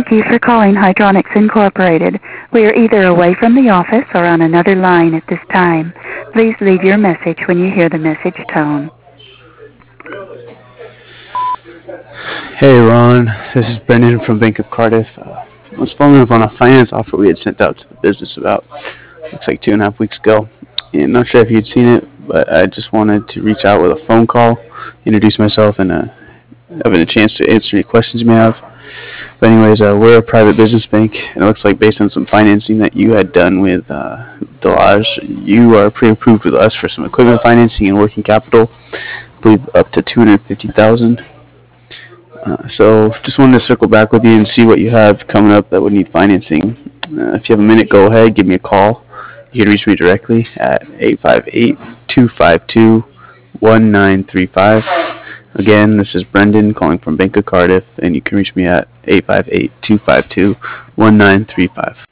Thank you for calling Hydronics Incorporated. We are either away from the office or on another line at this time. Please leave your message when you hear the message tone. Hey Ron, this is Brendan from Bank of Cardiff. I was following up on a finance offer we had sent out to the business about, looks like 2.5 weeks ago. And not sure if you'd seen it, but I just wanted to reach out with a phone call, introduce myself, and having a chance to answer any questions you may have. But anyways, we're a private business bank, and it looks like based on some financing that you had done with Delage, you are pre-approved with us for some equipment financing and working capital. I believe up to 250,000. So just wanted to circle back with you and see what you have coming up that would need financing. If you have a minute, go ahead, give me a call. You can reach me directly at 858-252-1935. Again, this is Brendan calling from Bank of Cardiff, and you can reach me at 858-252-1935.